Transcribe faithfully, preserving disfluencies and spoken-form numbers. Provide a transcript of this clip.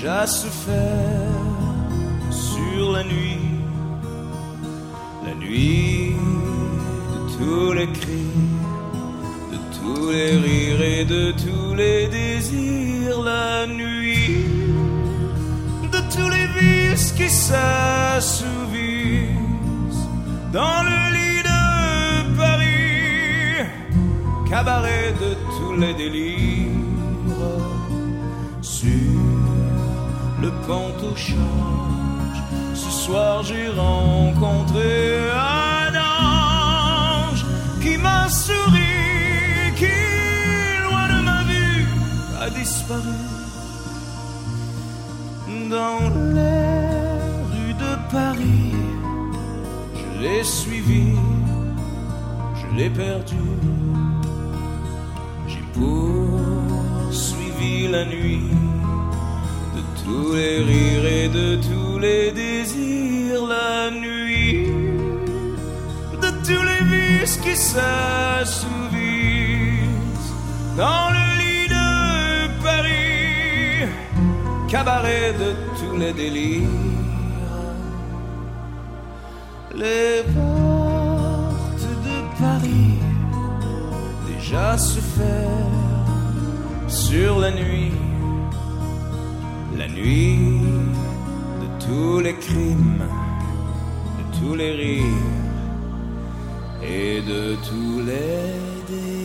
déjà se faire sur la nuit, la nuit de tous les cris, de tous les rires et de tous les désirs, la nuit de tous les vices qui s'assouvissent dans le lit de Paris, cabaret de tous les délires, sur le pont au change. Ce soir j'ai rencontré un ange qui m'a souri, qui loin de ma vue a disparu dans les rues de Paris. Je l'ai suivi, je l'ai perdu. J'ai poursuivi la nuit de tous les rires et de tous les désirs, la nuit de tous les vices qui s'assouvissent dans le lit de Paris, cabaret de tous les délires. Les portes de Paris déjà se ferment sur la nuit, la nuit de tous les crimes, de tous les rires et de tous les délires.